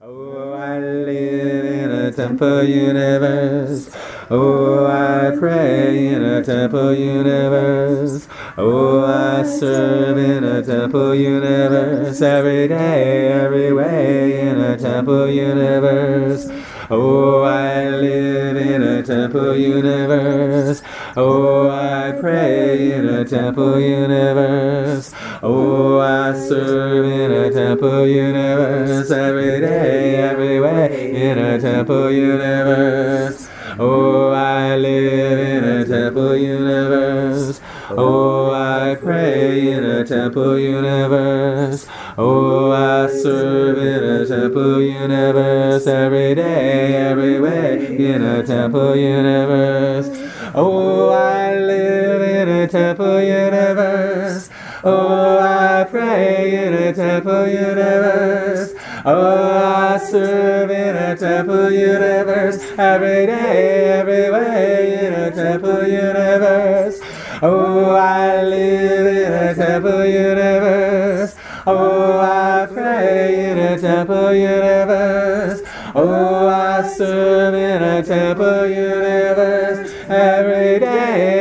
Oh, I live in a temple universe. Oh, I pray in a temple universe. Oh, I serve in a temple universe. Every day, every way in a temple universe. Oh, I live in a temple universe. Oh, I pray in a temple universe. Oh, I serve in a temple universe. Every day, every way in a temple universe. Oh, I live in a temple universe. Oh, I pray in a temple universe. Oh, I serve in a temple universe. Every day, every way in a temple universe. Oh, I live in a temple universe. Oh, I pray in a temple universe. Oh, I serve in a temple universe. Every day, every way in a temple universe. Oh, I live in a temple universe. Oh, I pray in a temple universe. Oh, I serve in a temple universe. Every day,